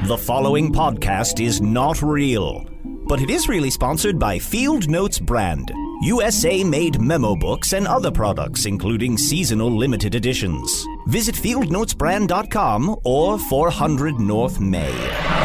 The following podcast is not real, but it is really sponsored by Field Notes brand, USA-made memo books and other products, including seasonal limited editions. Visit fieldnotesbrand.com or 400 North May.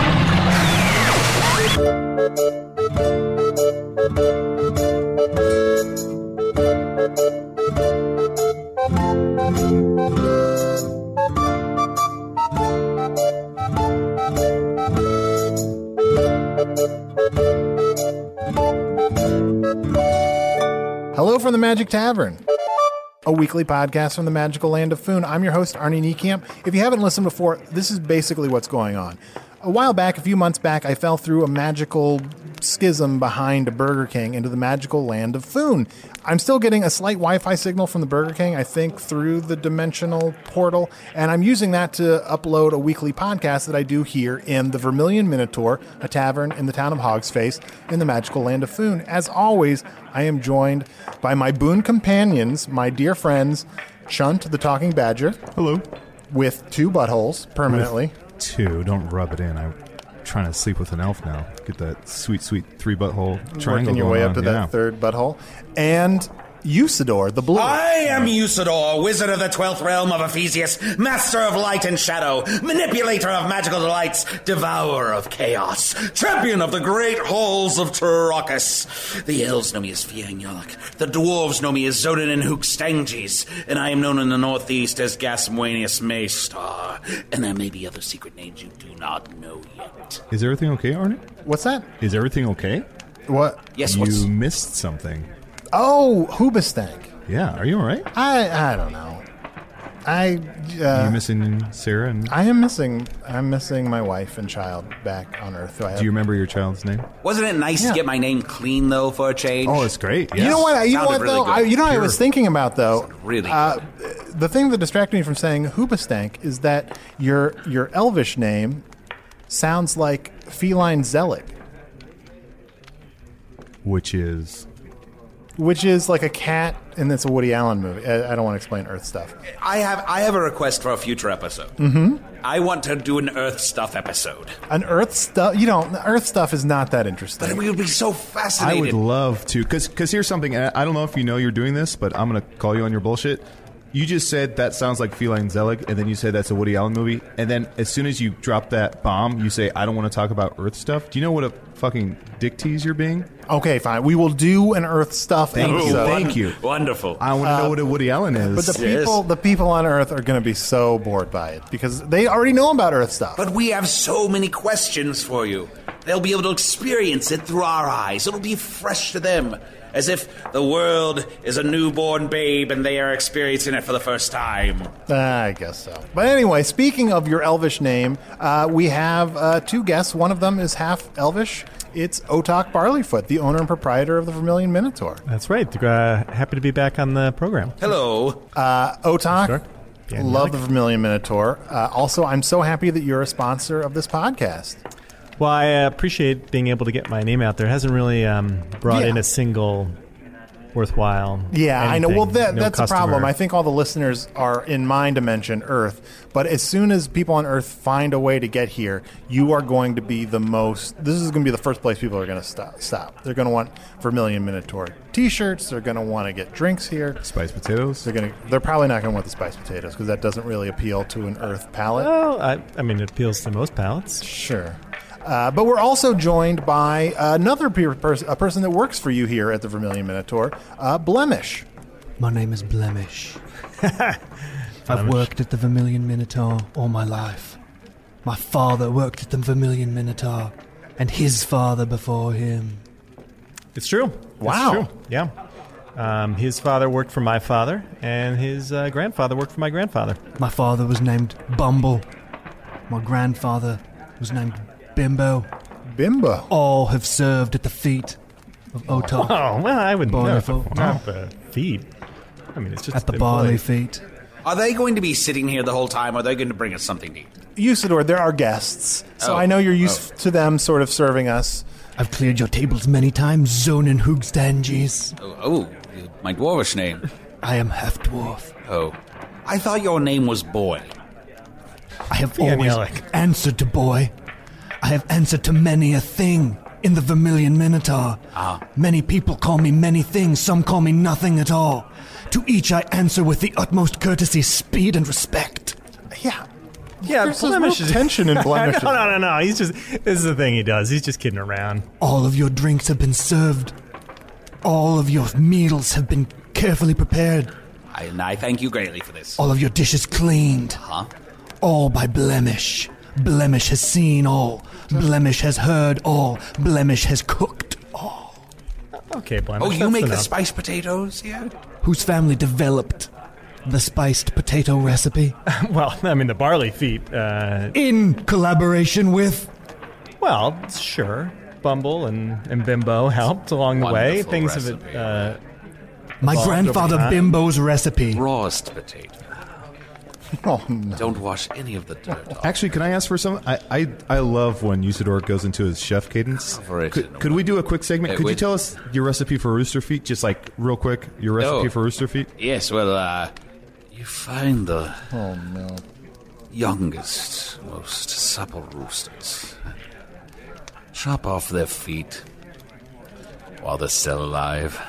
Hello from the Magic Tavern, a weekly podcast from the magical land of Foon. I'm your host, Arnie Niekamp. If you haven't listened before, this is basically what's going on. A while back, a few months back, I fell through a magical schism behind a Burger King into the magical land of Foon. I'm still getting a slight Wi-Fi signal from the Burger King, I think, through the dimensional portal, and I'm using that to upload a weekly podcast that I do here in the Vermilion Minotaur, a tavern in the town of Hogsface in the magical land of Foon. As always, I am joined by my boon companions, my dear friends, Chunt the Talking Badger. Hello. With two buttholes, permanently. Two. Don't rub it in. I'm trying to sleep with an elf now. Get that sweet, sweet three butthole triangle. Working your way up to that third butthole. And Usador, the blue. I am Usador, wizard of the 12th realm of Ephesius, master of light and shadow, manipulator of magical delights, devourer of chaos, champion of the great halls of Turokis. The elves know me as Fiang Yalak, the dwarves know me as Zodan and Hookstanges, and I am known in the northeast as Gasmuenius Maystar, and there may be other secret names you do not know yet. Is everything okay, Arnie? What's that? Is everything okay? What? Yes, You missed something. Oh, Hoobastank. Yeah, are you all right? I don't know. You're missing Sarah and... I'm missing my wife and child back on Earth. Do you remember your child's name? Wasn't it nice to get my name clean, though, for a change? Oh, it's great. Yes. You know what? Sounded really though? good. I was thinking about, though. Sounded really good. The thing that distracted me from saying Hoobastank is that your Elvish name sounds like Feline Zealot. Which is like a cat, and it's a Woody Allen movie. I don't want to explain Earth stuff. I have a request for a future episode. Mm-hmm. I want to do an Earth stuff episode. An Earth stuff? Earth stuff is not that interesting. But we would be so fascinated. I would love to, because here's something, and I don't know if you know you're doing this, but I'm going to call you on your bullshit. You just said that sounds like Feline Zelig, and then you said that's a Woody Allen movie, and then as soon as you drop that bomb, you say, I don't want to talk about Earth stuff. Do you know what a fucking dick tease you're being? Okay, fine. We will do an Earth stuff episode. Thank you. Wonderful. I want to know what a Woody Allen is. But the people on Earth are going to be so bored by it because they already know about Earth stuff. But we have so many questions for you. They'll be able to experience it through our eyes. It'll be fresh to them, as if the world is a newborn babe and they are experiencing it for the first time. I guess so. But anyway, speaking of your Elvish name, we have two guests. One of them is half Elvish. It's Otak Barleyfoot, the owner and proprietor of the Vermilion Minotaur. That's right. Happy to be back on the program. Hello. Otak, Sure. Yeah, love the Vermilion Minotaur. Also, I'm so happy that you're a sponsor of this podcast. Well, I appreciate being able to get my name out there. It hasn't really brought in a single worthwhile Yeah, I know. Well, anything. No that's a customer. problem. I think all the listeners are in my dimension, Earth. But as soon as people on Earth find a way to get here, you are going to be the most... This is going to be the first place people are going to stop. They're going to want Vermilion Minotaur T-shirts. They're going to want to get drinks here. Spiced potatoes? They're probably not going to want the spiced potatoes because that doesn't really appeal to an Earth palate. Well, I mean, it appeals to most palates. Sure. But we're also joined by another a person that works for you here at the Vermilion Minotaur, Blemish. My name is Blemish. I've worked at the Vermilion Minotaur all my life. My father worked at the Vermilion Minotaur, and his father before him. It's true. Wow. It's true. Yeah. His father worked for my father, and his grandfather worked for my grandfather. My father was named Bumble. My grandfather was named Bimbo. Bimbo. All have served at the feet of Otak. Oh, well, I would Barleyfoot. not the feet. I mean, it's just At the employee. barley feet. Are they going to be sitting here the whole time, or are they going to bring us something to eat? Usador, there are guests, so I know you're used to them sort of serving us. I've cleared your tables many times, Zonin Hoogstanges. Oh, my dwarvish name. I am half-dwarf. Oh, I thought your name was Boy. I have always answered to boy. I have answered to many a thing in the Vermilion Minotaur. Many people call me many things, some call me nothing at all. To each I answer with the utmost courtesy, speed, and respect. Yeah. Yeah, There's Blemish no is tension in Blemish. No. He's just. This is the thing he does. He's just kidding around. All of your drinks have been served. All of your meals have been carefully prepared. And I thank you greatly for this. All of your dishes cleaned. Huh? All by Blemish. Blemish has seen all. Blemish has heard all. Blemish has cooked all. Okay, Blemish. Oh, you that's make the enough. spiced potatoes here? Whose family developed the spiced potato recipe? Well, I mean, the barley feet. In collaboration with... Well, sure. Bumble and Bimbo helped along the way. Wonderful Things recipe. have my grandfather over time. Bimbo's recipe. Rawest potato. Oh, no. Don't wash any of the dirt off. Actually, can I ask for some? I love when Usador goes into his chef cadence. Cover it in Could we do a quick segment? Could you wait. tell us your recipe for rooster feet? Just like real quick, your recipe for rooster feet. Yes, well, you find the Oh, no. youngest, most supple roosters. Chop off their feet while they're still alive.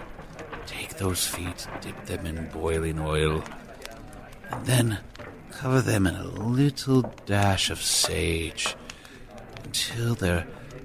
Take those feet, dip them in boiling oil, and then cover them in a little dash of sage until they're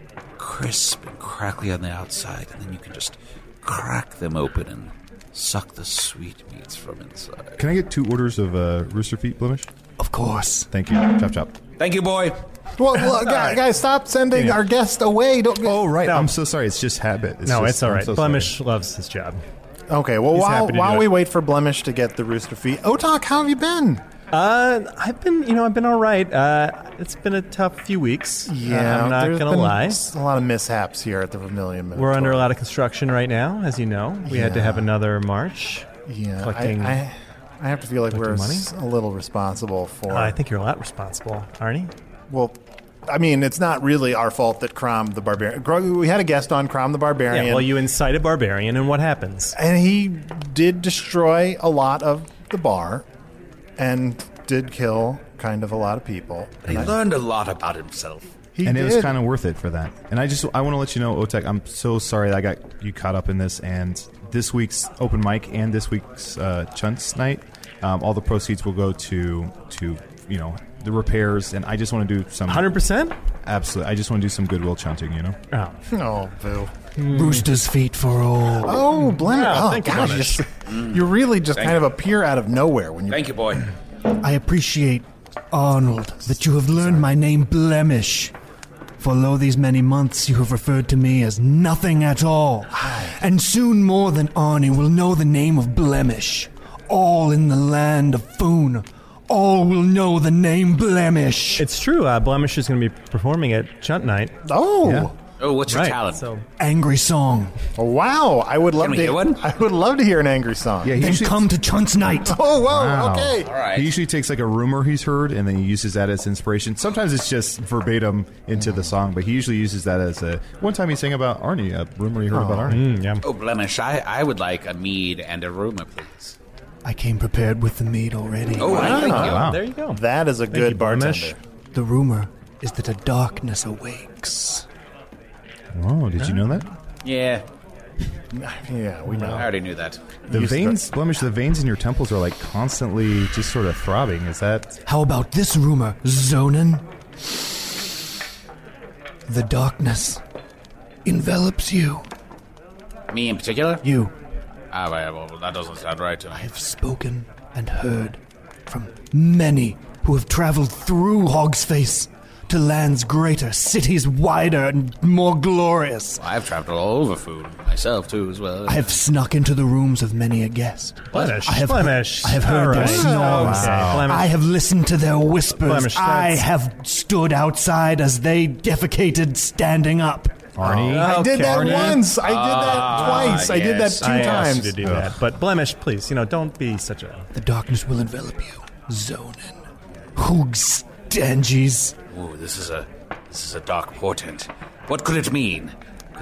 crisp and crackly on the outside, and then you can just crack them open and suck the sweetmeats from inside. Can I get 2 orders of rooster feet, Blemish? Of course. Thank you. Chop chop. Thank you, boy. Well, guys, stop sending our guest away. Don't. Oh right, No. I'm so sorry. It's just habit. it's all I'm right. so Blemish loves his job. Okay, well, He's happy to while do we it. wait for Blemish to get the rooster feet, Otak, how have you been? I've been all right. It's been a tough few weeks. I'm not there's gonna been lie. a lot of mishaps here at the Vermilion Minotaur. We're under a lot of construction right now, as you know. We had to have another march. Yeah, collecting- I have to feel like we're collecting money? a little responsible for. I think you're a lot responsible, Arnie. Well, I mean, it's not really our fault that Crom the Barbarian. We had a guest on, Crom the Barbarian. Yeah, well, you incite a barbarian, and what happens? And he did destroy a lot of the bar and did kill kind of a lot of people. He learned a lot about himself. He and did. it was kind of worth it for that. And I want to let you know, Otek, I'm so sorry that I got you caught up in this. And this week's open mic and this week's Chunts night, all the proceeds will go to the repairs. And I just want to do some 100%? Absolutely, I just want to do some goodwill chunting. Oh. Oh, boo. Rooster's feet for all. Oh, Blemish. Yeah, Oh, thank you, gosh. Blemish. You really just Thank kind you. of appear out of nowhere when you. Thank you, boy. I appreciate, Arnold, that you have learned my name Blemish. For lo these many months you have referred to me as nothing at all. And soon more than Arnie will know the name of Blemish. All in the land of Foon. All will know the name Blemish. It's true. Blemish is going to be performing at Chunt Night. Oh. Yeah. Oh, what's your Right. talent? So Angry song. Wow. I would love Can we to hear one? I would love to hear an angry song. Yeah, he Then usually, come to Chunt's night. Oh, whoa. Wow. Okay. All right. he usually takes like a rumor he's heard and then he uses that as inspiration. Sometimes it's just verbatim into the song, but he usually uses that as a. One time he sang about Arnie, a rumor he heard about Arnie. yeah. Oh, Blemish, I would like a mead and a rumor, please. I came prepared with the mead already. Oh, I thank you. Wow. There you go. That is a Thank good you, Blemish. bartender. The rumor is that a darkness awakes. Oh, did you know that? Yeah, Yeah, we I know. already knew that. The Used to- veins, Blemish, the veins in your temples are like constantly just sort of throbbing. Is that. How about this rumor, Zonin? The darkness envelops you. Me in particular? You Well, that doesn't sound right to me. have spoken and heard from many who have traveled through Hog's Face to lands greater, cities wider and more glorious. I've traveled all over food myself too, as well. I have snuck into the rooms of many a guest. Blemish. I have, Blemish. I have heard All their right. snores. Okay, Blemish. I have listened to their whispers. Blemish, I that's- have stood outside as they defecated standing up. Arnie? I did that Arnie. once. I did that twice. I did that yes. two I times. asked you to do that. But Blemish, please, don't be such a... The darkness will envelop you. Zonin. Hoogs Stangies. Ooh, this is a dark portent. What could it mean?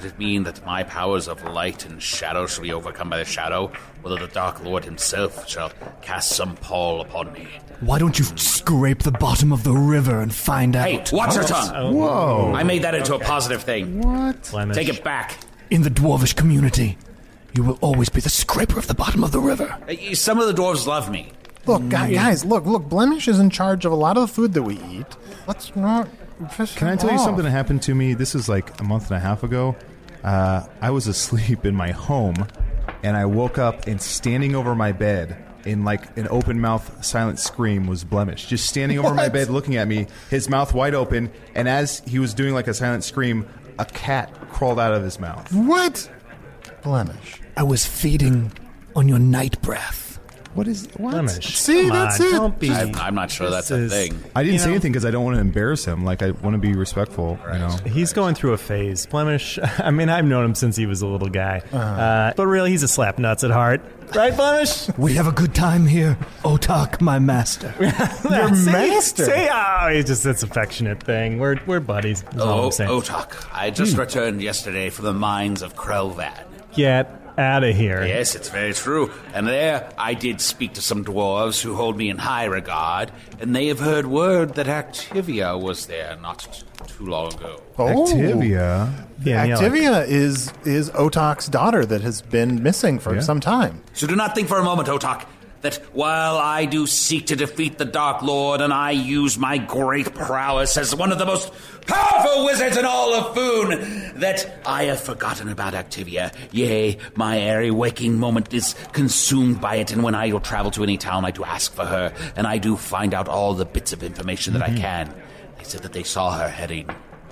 Could it mean that my powers of light and shadow shall be overcome by the shadow, or that the Dark Lord himself shall cast some pall upon me? Why don't you scrape the bottom of the river and find out? Hey, watch your tongue! Whoa. I made that into a positive thing. What? Blemish. Take it back. In the dwarvish community, you will always be the scraper of the bottom of the river. Some of the dwarves love me. Look, guys, look, Blemish is in charge of a lot of the food that we eat. Let's not piss Can I him tell you off. something that happened to me? This is like a month and a half ago. I was asleep in my home, and I woke up, and standing over my bed in like an open mouth silent scream was Blemish. Just standing over my bed looking at me, his mouth wide open, and as he was doing like a silent scream, a cat crawled out of his mouth. What? Blemish. I was feeding on your night breath. What is what? Blemish. See, Come that's on, it. Don't be. I'm not sure that's a This is- thing. I didn't You say know- anything because I don't want to embarrass him. Like, I want to be respectful, you know. He's going through a phase. Blemish, I mean, I've known him since he was a little guy. But really, he's a slap nuts at heart. Right, Blemish? We have a good time here, Otak, my master. Your master. See, it's affectionate thing. We're buddies. That's all I'm saying. Otak, I just returned yesterday from the mines of Krelvan. Get out of here. Yes, it's very true. And there I did speak to some dwarves who hold me in high regard, and they have heard word that Activia was there not too long ago. Oh. Activia. Yeah, Activia is Otak's daughter that has been missing for some time. So do not think for a moment, Otak, that while I do seek to defeat the Dark Lord and I use my great prowess as one of the most powerful wizards in all of Foon, that I have forgotten about Activia. Yea, my airy waking moment is consumed by it, and when I do travel to any town, I do ask for her, and I do find out all the bits of information that I can. They said that they saw her heading.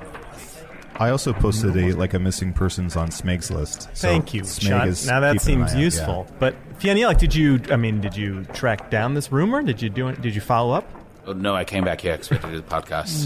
I also posted a missing persons on Smeg's list. So Thank you, Smeg Sean. is Now that keeping an seems eye out, useful. But Fiannielek, did you track down this rumor? Did you follow up? Oh, no, I came back here expecting to do the podcast.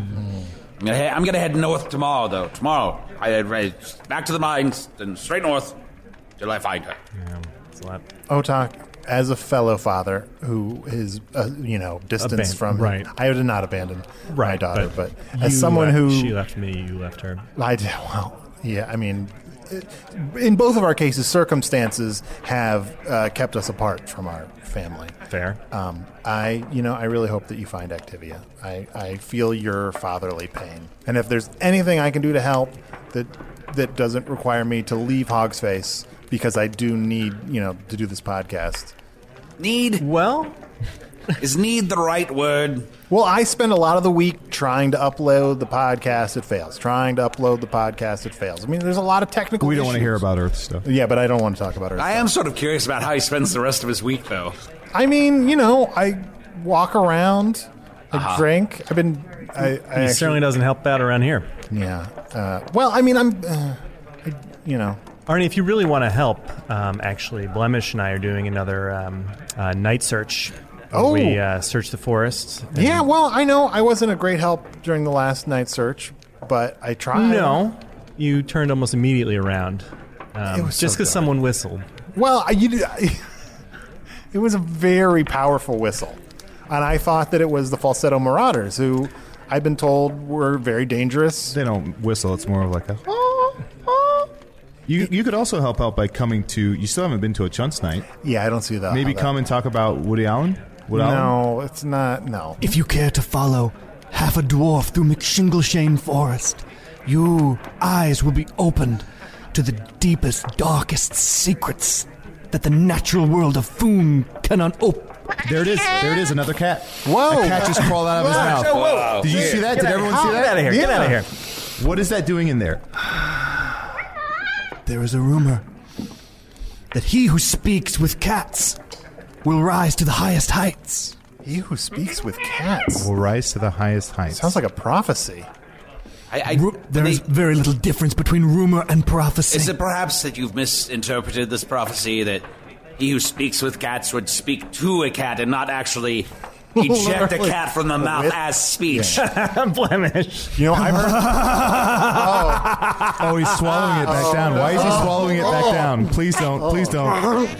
I'm gonna head north tomorrow, though. Tomorrow, I head right back to the mines, then straight north till I find her. Yeah, it's a lot. Otak, as a fellow father who is, distance Abandoned, from right. I did not abandon my daughter, but you as someone who she left me, you left her. I did, well, yeah, I mean, in both of our cases, circumstances have kept us apart from our family. Fair. I really hope that you find Activia. I feel your fatherly pain, and if there's anything I can do to help that doesn't require me to leave Hogsface, because I do need to do this podcast. Need? Well, Is need the right word? Well, I spend a lot of the week trying to upload the podcast. It fails. Trying to upload the podcast. It fails. I mean, there's a lot of technical We don't want to hear issues. about Earth stuff. Yeah, but I don't want to talk about Earth. I am sort of curious about how he spends the rest of his week, though. I mean, I walk around. I drink. I've been. I he certainly doesn't help out around here. Yeah. Well, I mean, I'm. Arnie, if you really want to help, actually, Blemish and I are doing another night search. Oh. We search the forest. and- Yeah. Well, I know I wasn't a great help during the last night search, but I tried. No, you turned almost immediately around. It was Just so because good. someone whistled. Well, it was a very powerful whistle, and I thought that it was the Falsetto Marauders, who I've been told were very dangerous. They don't whistle. It's more of like a... You could also help out by coming to... You still haven't been to a Chunts night. Yeah, I don't see that. Maybe how that- come and talk about Woody Allen? Woody Allen? No, it's not. No. If you care to follow half a dwarf through McShingleshane Forest, your eyes will be opened to the deepest, darkest secrets that the natural world of Foon cannot open. There it is. There it is. Another cat. Whoa. A cat just crawled out of his mouth. Whoa. Did you see that? Did everyone see Get that? out of here. Get Yeah. out of here. What is that doing in there? There is a rumor that he who speaks with cats will rise to the highest heights. He who speaks with cats. Will rise to the highest heights. Sounds like a prophecy. There is very little difference between rumor and prophecy. Is it perhaps that you've misinterpreted this prophecy, that he who speaks with cats would speak to a cat and not actually eject a Literally. cat from the mouth With- as speech? Blemish. I've heard. Oh, he's swallowing it back down. Why is he swallowing it back down? Please don't. Please don't.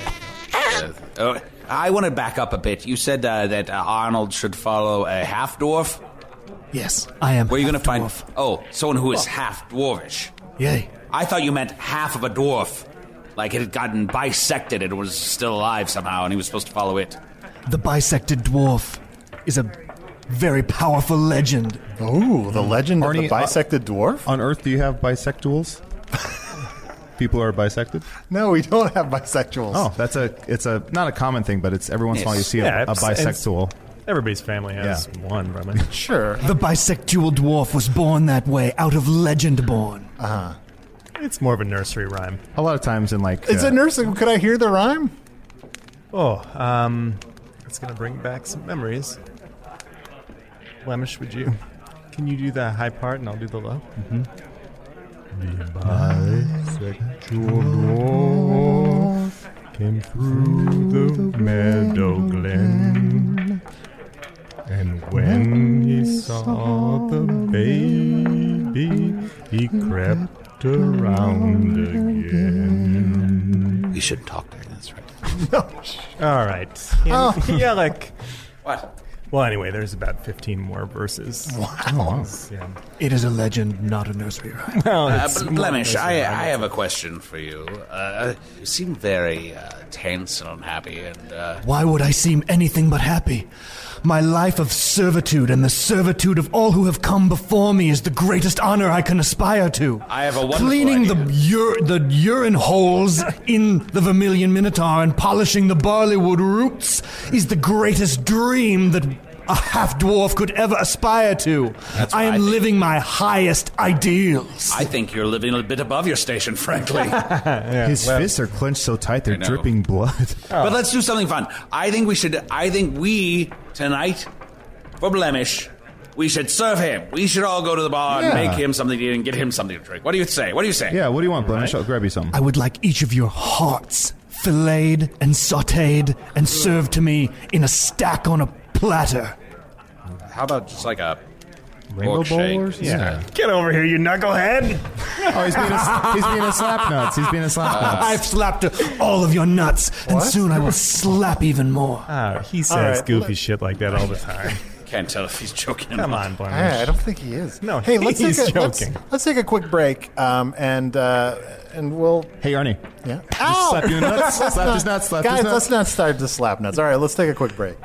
I want to back up a bit. You said that Arnold should follow a half-dwarf? Yes, I am. Where are you going to find... half-dwarf. Oh, someone who is half-dwarvish. Yay. I thought you meant half of a dwarf. Like it had gotten bisected and it was still alive somehow, and he was supposed to follow it. The bisected dwarf is a very powerful legend. Ooh, the legend Arnie, of the bisected dwarf? On Earth, do you have bisexuals? People are bisected? No, we don't have bisexuals. Oh, it's not a common thing, but it's every once in a while you see a bisexual. Everybody's family has one, probably. Sure. The bisexual dwarf was born that way, out of legend born. It's more of a nursery rhyme. A lot of times in like... It's a nursing. Could I hear the rhyme? Oh, it's going to bring back some memories. Blemish, can you do the high part and I'll do the low? Mm-hmm. The bisexual dwarf came through the meadow glen, and when he saw the baby, he crept around again. We shouldn't talk like this, right? All right. Yeah, like... What? Well, anyway, there's about 15 more verses. Wow. Yeah. It is a legend, not a nursery rhyme. Well, Blemish, I have a question for you. You seem very tense and unhappy, and Why would I seem anything but happy? My life of servitude and the servitude of all who have come before me is the greatest honor I can aspire to. I have a wonderful Cleaning idea. the urine holes in the Vermilion Minotaur and polishing the barleywood roots is the greatest dream that a half-dwarf could ever aspire to. That's I what I am think. living my highest ideals. I think you're living a bit above your station, frankly. His fists are clenched so tight they're I know. dripping blood. But let's do something fun. I think we, tonight, for Blemish, we should serve him. We should all go to the bar and Yeah. make him something to eat and get him something to drink. What do you say? Yeah, what do you want, Blemish? I'll grab you something. I would like each of your hearts filleted and sautéed and served to me in a stack on a platter. How about just like a Rainbow pork bowl shake? or something? Yeah. Get over here, you knucklehead. Oh, he's being a slap nuts. He's being a slap nuts. I've slapped all of your nuts, and soon I will slap even more. He says All right, goofy shit like that all the time. Can't tell if he's joking. Come on, Blemish. I don't think he is. No, hey, let's he's take joking. Let's take a quick break, and we'll. Hey, Arnie. Yeah. Slap your nuts. Slap his nuts. Slap Guys, his nuts. let's not start the slap nuts. All right, let's take a quick break.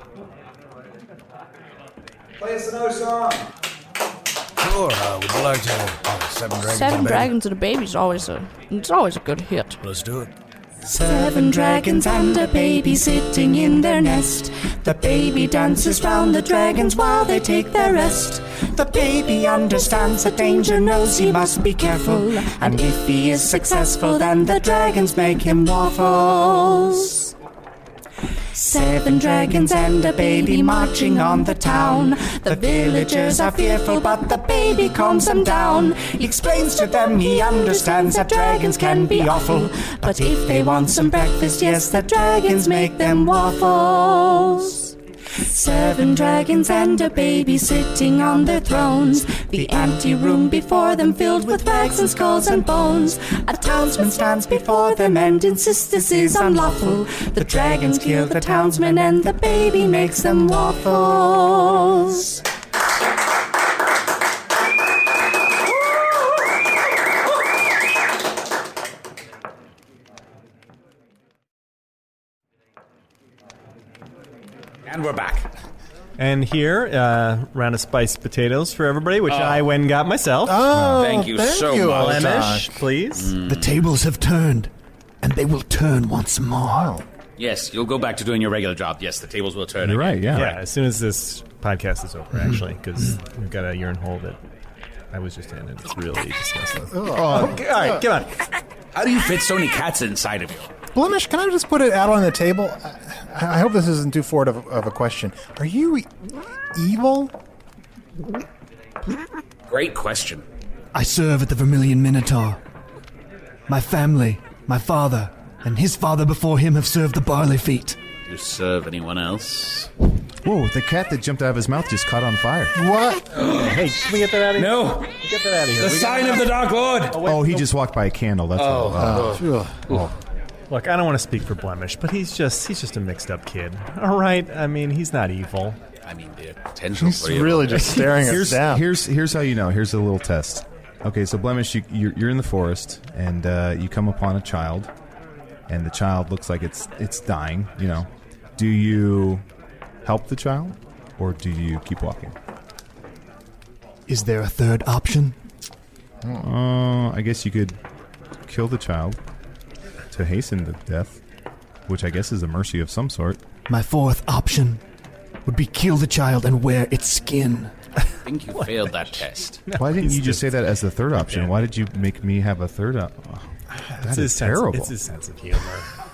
Play us another song. Sure, would you like to... Seven Dragons Seven and a Dragons and a Baby's always a good hit. Baby? Let's do it. 7 dragons and a baby sitting in their nest. The baby dances round the dragons while they take their rest. The baby understands the danger, knows he must be careful. And if he is successful, then the dragons make him waffles. 7 dragons and a baby marching on the town. The villagers are fearful, but the baby calms them down. He explains to them he understands that dragons can be awful. But if they want some breakfast, yes, the dragons make them waffles. 7 dragons and a baby sitting on their thrones. The anteroom before them filled with rags and skulls and bones. A townsman stands before them and insists this is unlawful. The dragons kill the townsman and the baby makes them waffles. And we're back. And here, round of spiced potatoes for everybody, which I went and got myself. Oh, Thank you so much. Blemish, please. The tables have turned, and they will turn once more. Yes, you'll go back to doing your regular job. Yes, the tables will turn. You're again. right, yeah. Yeah, as soon as this podcast is over, actually, because we've got a urine hole that I was just in, and it's really disgusting. Okay, all right, come on. How do you fit so many cats inside of you? Blemish, can I just put it out on the table? I hope this isn't too forward of a question. Are you evil? Great question. I serve at the Vermilion Minotaur. My family, my father, and his father before him have served the barley feet. Do you serve anyone else? Whoa, the cat that jumped out of his mouth just caught on fire. What? Hey, can we get that out of here? No. Get that out of here. The sign of the Dark Lord. Oh, he just walked by a candle. That's all. Look, I don't want to speak for Blemish, but he's just a mixed up kid. All right, I mean, he's not evil. I mean, the potential He's for you. really just staring us Here's down. here's how you know. Here's a little test. Okay, so Blemish, you're in the forest, and you come upon a child, and the child looks like it's dying. You know, do you help the child, or do you keep walking? Is there a third option? I guess you could kill the child to hasten the death, which I guess is a mercy of some sort. My fourth option would be kill the child and wear its skin. I think you failed that test. Why didn't you just say that as the third option? Yeah. Why did you make me have a third option? That is terrible. It's his sense of humor.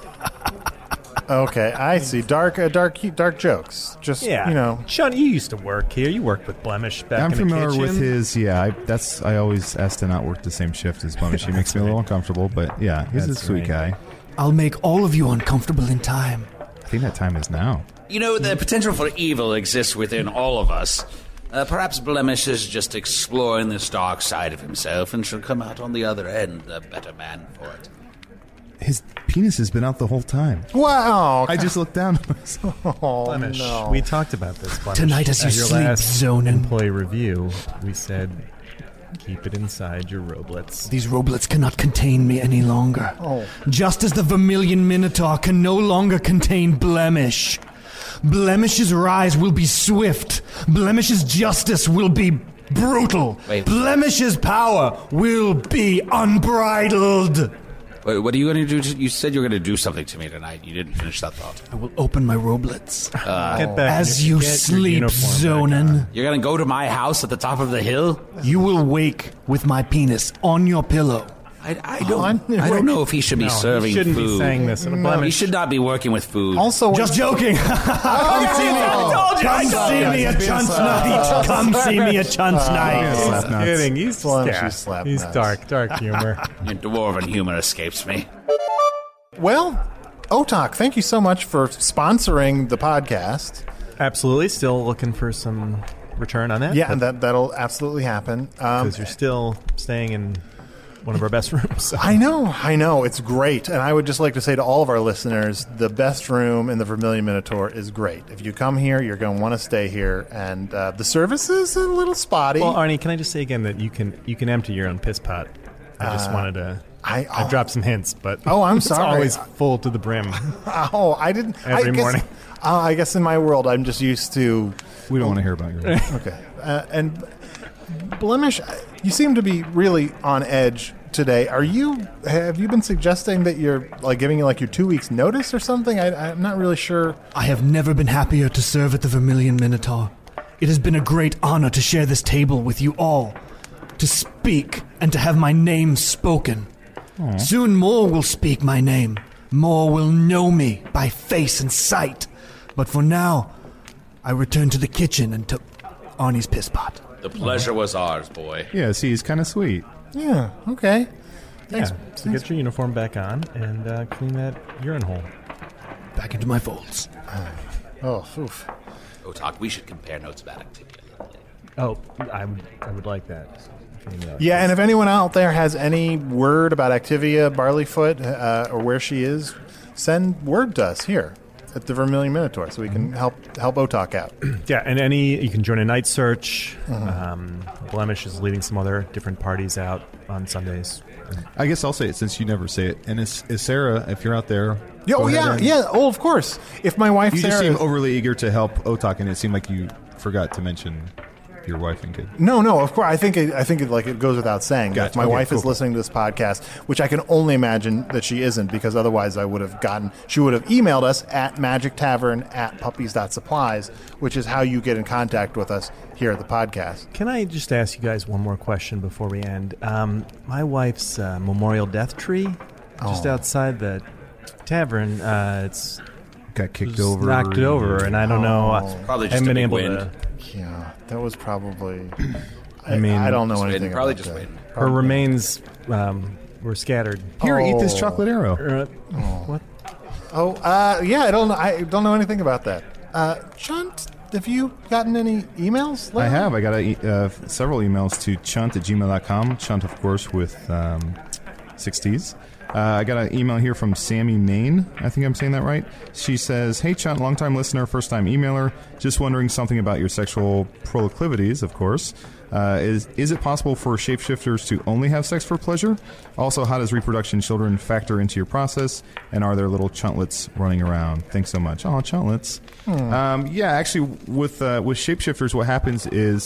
Okay, I see. Dark jokes. Just Sean, you used to work here. You worked with Blemish back I'm in the familiar kitchen. with his. Yeah, I always ask to not work the same shift as Blemish. He makes me a little uncomfortable, but yeah, he's a That's sweet right. guy. I'll make all of you uncomfortable in time. I think that time is now. You know, the potential for evil exists within all of us. Perhaps Blemish is just exploring this dark side of himself and shall come out on the other end a better man for it. His penis has been out the whole time. Wow. I just looked down. Oh, Blemish. no. We talked about this. Blemish. Tonight as you At your sleep, last Zonin. employee review, we said keep it inside your roblets. These roblets cannot contain me any longer. Oh. Just as the Vermilion Minotaur can no longer contain Blemish. Blemish's rise will be swift. Blemish's justice will be brutal. Wait. Blemish's power will be unbridled. Wait, what are you going to do? You said you were going to do something to me tonight. You didn't finish that thought. I will open my roblets. Get back As your- you get your sleep, uniform back on. Zonin, You're going to go to my house at the top of the hill? you will wake with my penis on your pillow. I don't know if he should be No, serving you shouldn't food. be saying this in a He Blemish. should not be working with food. Also, Just joking. Come see me. Come see me at Chunt's night. Come see me at Chunt's night. Slap nuts. Kidding. He's Blemish, yeah, you slap he's nuts. dark humor. Your dwarven humor escapes me. well, Otak, thank you so much for sponsoring the podcast. Absolutely. Still looking for some return on that. Yeah, and that'll absolutely happen. Because you're still staying in one of our best rooms. So. I know. It's great. And I would just like to say to all of our listeners, the best room in the Vermilion Minotaur is great. If you come here, you're going to want to stay here. And the service is a little spotty. Well, Arnie, can I just say again that you can empty your own piss pot? I just wanted to. I dropped some hints, but I'm it's sorry. always full to the brim. I didn't. Every morning. I guess in my world, I'm just used to. We don't want to hear about your Okay. And Blemish, you seem to be really on edge today. Have you been suggesting that you're giving you your 2 weeks notice or something? I'm not really sure. I have never been happier to serve at the Vermilion Minotaur. It has been a great honor to share this table with you all, to speak and to have my name spoken. Soon more will speak my name. More will know me by face and sight. But for now, I return to the kitchen and to Arnie's piss pot. The pleasure was ours, boy. Yeah, see, he's kind of sweet. Yeah, okay. Thanks. Yeah, so get your uniform back on and clean that urine hole. Back into my folds. Oh, oof. Otak, we should compare notes about activity a little bit. Oh, I would like that. Yeah, and if anyone out there has any word about Activia Barleyfoot or where she is, send word to us here at the Vermilion Minotaur so we can help Otak out. Yeah, and you can join a night search. Blemish is leading some other different parties out on Sundays. I guess I'll say it since you never say it. And is Sarah, if you're out there... Yeah, go ahead and- Oh, of course. If my wife You Sarah... just seem overly eager to help Otak, and it seemed like you forgot to mention your wife and kid. No, of course. I think it goes without saying. That Gotcha. if my Okay, wife is cool. listening to this podcast, which I can only imagine that she isn't, because otherwise she would have emailed us at magictavern@puppies.supplies, which is how you get in contact with us here at the podcast. Can I just ask you guys one more question before we end? My wife's memorial death tree, just outside the tavern, it's Got kicked just over. knocked it over, and I don't know. Probably I just haven't a been big able wind. to. Yeah, that was probably... I mean, I don't know Just anything waiting. Probably about just that. waiting. Her remains were scattered. Here, eat this Oh. chocolate arrow. What? Oh, yeah, I don't know anything about that. Chunt, have you gotten any emails? I have. I got several emails to chunt@gmail.com. Chunt, of course, with 6 T's. I got an email here from Sammy Main. I think I'm saying that right. She says, "Hey, Chunt, long-time listener, first-time emailer. Just wondering something about your sexual proclivities, of course. Is it possible for shapeshifters to only have sex for pleasure? Also, how does reproduction children factor into your process? And are there little chuntlets running around? Thanks so much." Oh, chuntlets. Yeah, actually, with shapeshifters, what happens is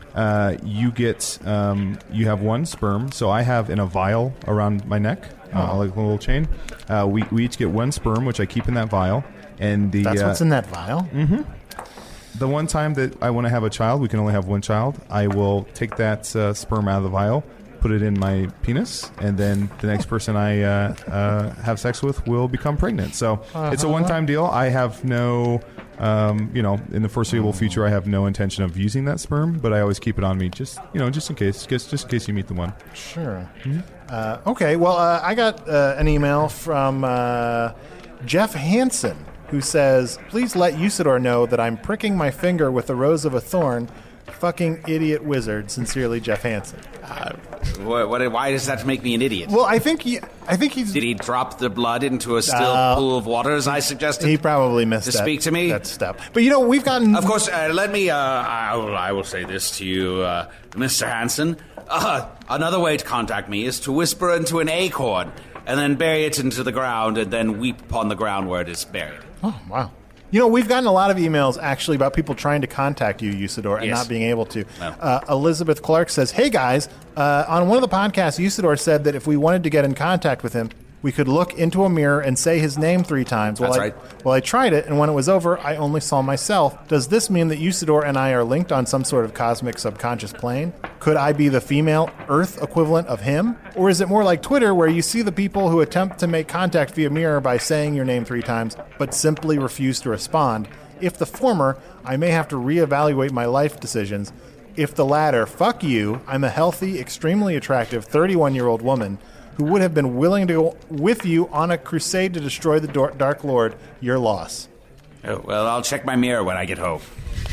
you have one sperm. So I have in a vial around my neck, like a little chain. We each get one sperm, which I keep in that vial. And that's what's in that vial? Mm-hmm. The one time that I want to have a child, we can only have one child, I will take that sperm out of the vial, put it in my penis, and then the next person I have sex with will become pregnant. So it's a one-time deal. I have no, in the foreseeable future, I have no intention of using that sperm, but I always keep it on me, just in case you meet the one. Sure. Mm-hmm. Okay. Well, I got an email from Jeff Hansen, who says, "Please let Usador know that I'm pricking my finger with the rose of a thorn. Fucking idiot wizard. Sincerely, Jeff Hansen." Why does that make me an idiot? Well, I think he's. Did he drop the blood into a still pool of water, as I suggested? He probably missed to that, speak to me. That step. But we've gotten. Of course, let me. I will say this to you, Mr. Hansen. Another way to contact me is to whisper into an acorn and then bury it into the ground, and then weep upon the ground where it is buried. Oh, wow. We've gotten a lot of emails, actually, about people trying to contact you, Usador, and not being able to. No. Elizabeth Clark says, "Hey, guys, on one of the podcasts, Usador said that if we wanted to get in contact with him, we could look into a mirror and say his name 3 times. That's right. Well, I tried it, and when it was over, I only saw myself. Does this mean that Usador and I are linked on some sort of cosmic subconscious plane? Could I be the female Earth equivalent of him? Or is it more like Twitter, where you see the people who attempt to make contact via mirror by saying your name 3 times, but simply refuse to respond? If the former, I may have to reevaluate my life decisions. If the latter, fuck you, I'm a healthy, extremely attractive 31-year-old woman who would have been willing to go with you on a crusade to destroy the Dark Lord. Your loss." Oh, well, I'll check my mirror when I get home.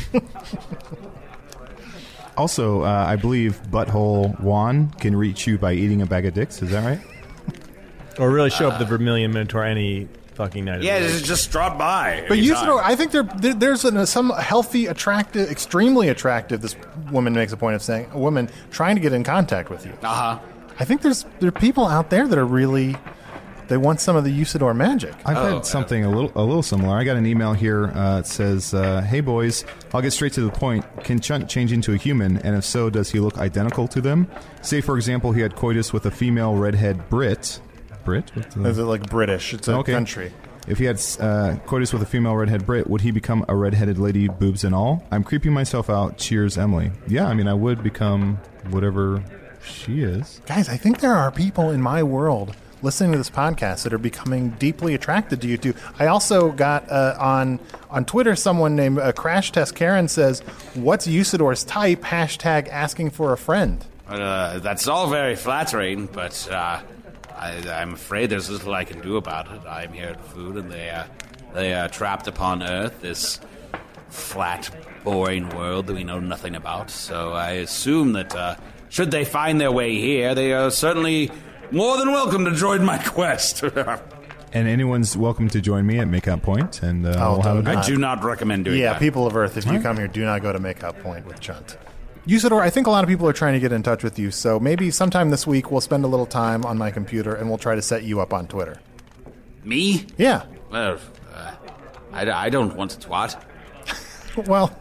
Also, I believe Butthole Juan can reach you by eating a bag of dicks. Is that right? Or really show up the Vermilion Minotaur any fucking night. Yeah, just drop by. But I think there's some healthy, attractive, extremely attractive, this woman makes a point of saying, a woman trying to get in contact with you. Uh-huh. I think there are people out there that are really, they want some of the Usador magic. I've had something a little similar. I got an email here. It says, "Hey boys, I'll get straight to the point. Can Chunt change into a human? And if so, does he look identical to them? Say, for example, he had coitus with a female redhead Brit. Brit? Is it like British? It's a country. If he had coitus with a female redhead Brit, would he become a redheaded lady, boobs and all? I'm creeping myself out. Cheers, Emily." Yeah, I mean, I would become whatever she is. Guys, I think there are people in my world listening to this podcast that are becoming deeply attracted to you two. I also got on Twitter, someone named Crash Test Karen says, "What's Usador's type? # asking for a friend." That's all very flattering, but I'm afraid there's little I can do about it. I'm here at food, and they are trapped upon Earth, this flat, boring world that we know nothing about. So I assume that should they find their way here, they are certainly more than welcome to join my quest. And anyone's welcome to join me at Makeout Point, and we'll have a good I do not recommend doing that. Yeah, people of Earth, if you come here, do not go to Makeout Point with Chunt. Usador, I think a lot of people are trying to get in touch with you, so maybe sometime this week we'll spend a little time on my computer and we'll try to set you up on Twitter. Me? Yeah. Well, I don't want to twat. Well,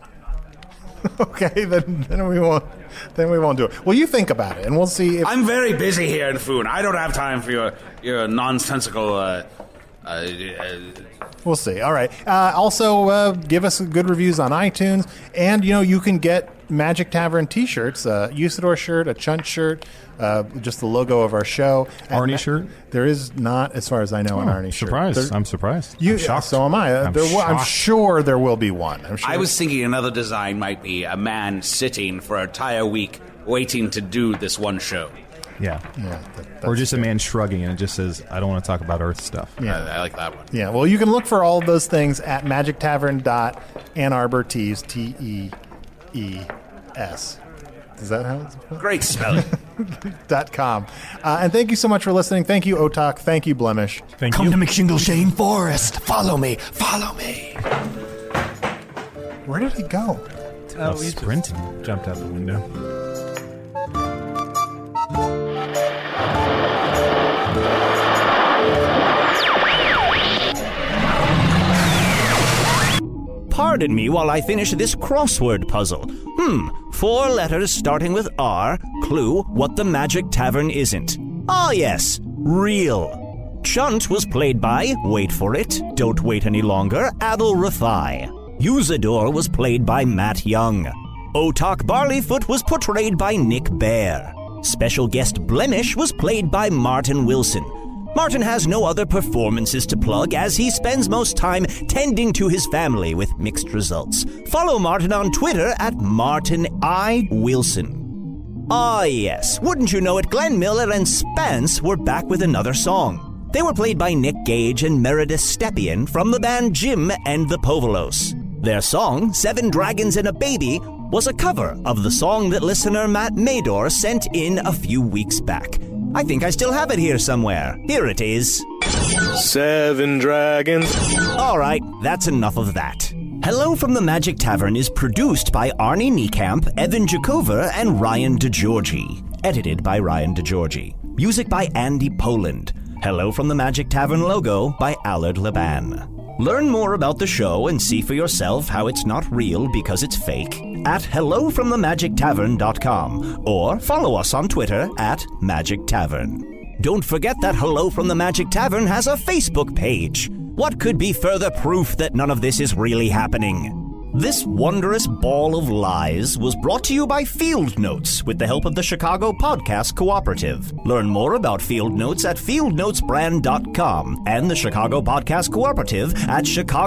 okay, then we won't. Then we won't do it. Well, you think about it, and we'll see. I'm very busy here in Foon. I don't have time for your nonsensical. We'll see. All right. Also, give us good reviews on iTunes, and you can get Magic Tavern T-shirts, a Usador shirt, a Chunt shirt, just the logo of our show. Arnie shirt? There is not, as far as I know, an Arnie shirt. I'm surprised. I'm shocked. So am I. I'm sure there will be one. I was thinking another design might be a man sitting for an entire week waiting to do this one show. Yeah. Or just a man shrugging and it just says, "I don't want to talk about Earth stuff." Yeah, I like that one. Yeah, well, you can look for all of those things at magictavern.AnnArborTees, TEES. Is that how it's spelled? Great spelling. com. And thank you so much for listening. Thank you, Otak. Thank you, Blemish. Thank Come you. to McShingleshane Forest. Follow me. Follow me. Where did he go? He sprinting. Jumped out the window. Pardon me while I finish this crossword puzzle. 4 letters starting with R. Clue what the Magic Tavern isn't. Ah, yes, real. Chunt was played by, wait for it, don't wait any longer, Adil Rafai. Usador was played by Matt Young. Otak Barleyfoot was portrayed by Nick Bear. Special guest Blemish was played by Martin Wilson. Martin has no other performances to plug as he spends most time tending to his family with mixed results. Follow Martin on Twitter at Martin I. Wilson. Ah yes, wouldn't you know it, Glenn Miller and Spence were back with another song. They were played by Nick Gage and Meredith Stepien from the band Jim and the Povolos. Their song, 7 Dragons and a Baby, was a cover of the song that listener Matt Mador sent in a few weeks back. I think I still have it here somewhere. Here it is. 7 dragons. All right, that's enough of that. Hello from the Magic Tavern is produced by Arnie Niekamp, Evan Jacover, and Ryan DeGiorgi. Edited by Ryan DeGiorgi. Music by Andy Poland. Hello from the Magic Tavern logo by Allard Laban. Learn more about the show and see for yourself how it's not real because it's fake at hellofromthemagictavern.com or follow us on Twitter at Magic Tavern. Don't forget that Hello from the Magic Tavern has a Facebook page. What could be further proof that none of this is really happening? This wondrous ball of lies was brought to you by Field Notes with the help of the Chicago Podcast Cooperative. Learn more about Field Notes at fieldnotesbrand.com and the Chicago Podcast Cooperative at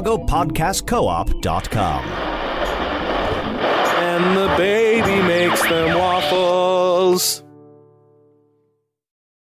chicagopodcastcoop.com. And the baby makes them waffles.